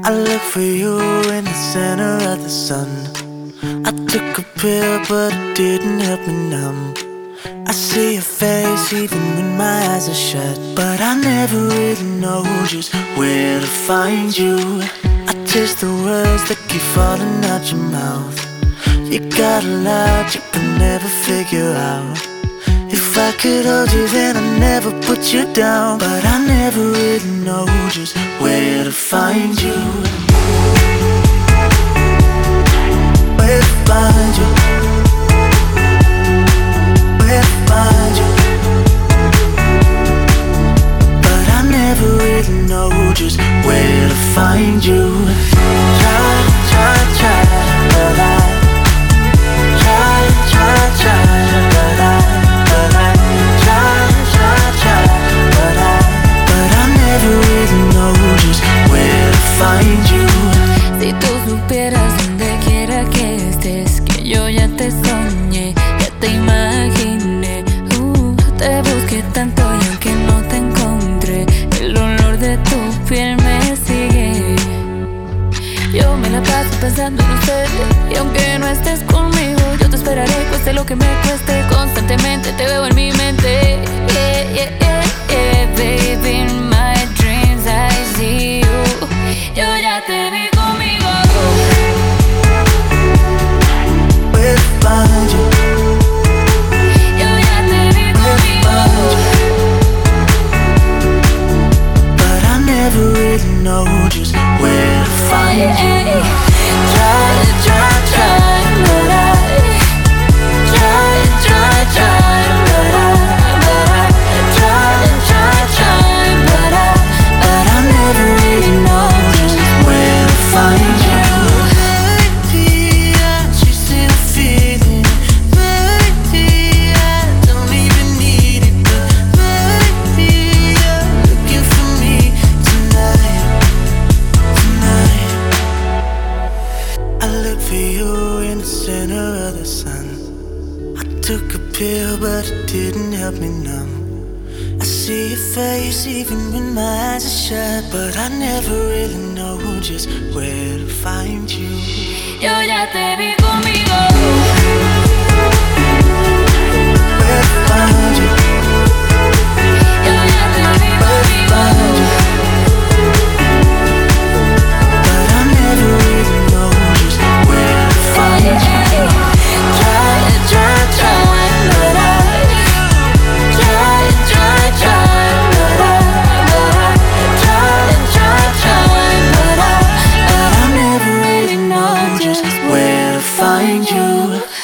I look for you in the center of the sun. I took a pill, but it didn't help me numb. I see your face even when my eyes are shut, but I never really know just where to find you. I taste the words that keep falling out your mouth. You got a lot you can never figure out. If I could hold you, then I'd never put you down, but I never really know just where to find you. Where to find you? Where to find you? But I never really know just where to find you. Try, but I try, but I find you. Si tú supieras donde quiera que estés, que yo ya te soñé, ya te imaginé. Te busqué tanto y aunque no te encontré, el olor de tu piel me sigue. Yo me la paso pensando en usted, y aunque no estés conmigo, yo te esperaré, cueste lo que me cueste. Constantemente te veo en mi mente. Baby, in my dreams I see you. Yo ya te vi conmigo. Where to find you? Yo ya te vi conmigo. But I never really know just where to find you. Try, but I try, but I try, but I never really know just where to find you. Maybe I chasing a feeling. Maybe I don't even need it, but maybe you're looking for me tonight. I look for you in the center of the sun. I took a pill, but it didn't help me numb. I see your face even when my eyes are shut, but I never really know just where to find you. Yo ya te vi conmigo. Where to find you? Yo ya te vi conmigo. But I never really know just where to find you. Try, but I but I never really know just where to find you.